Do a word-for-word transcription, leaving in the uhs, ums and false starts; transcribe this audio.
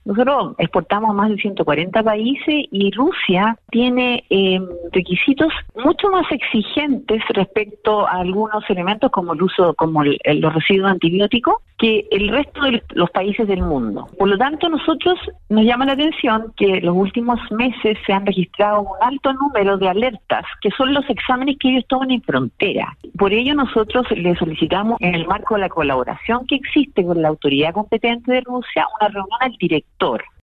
Nosotros exportamos a más de ciento cuarenta países y Rusia tiene eh, requisitos mucho más exigentes respecto a algunos elementos como el uso, como el, el, los residuos antibióticos, que el resto de los países del mundo. Por lo tanto, nosotros nos llama la atención que los últimos meses se han registrado un alto número de alertas, que son los exámenes que ellos toman en frontera. Por ello, nosotros le solicitamos, en el marco de la colaboración que existe con la autoridad competente de Rusia, una reunión al director